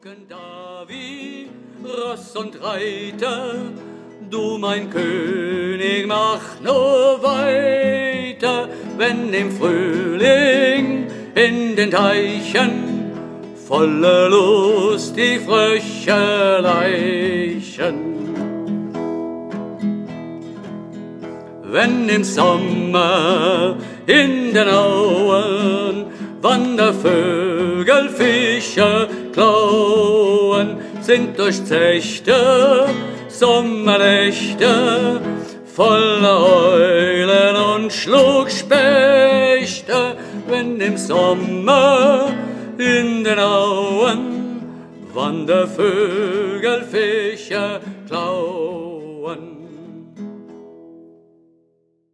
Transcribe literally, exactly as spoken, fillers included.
Flocken da wie Ross und Reiter, du mein König, mach nur weiter, wenn im Frühling in den Teichen voller Lust die Frösche laichen. Wenn im Sommer in den Auen Wandervögel Fische klauen, sind durch Zechte Sommernächte voller Eulen und Schluckspechte. Wenn im Sommer in den Auen Wandervögel Fische klauen.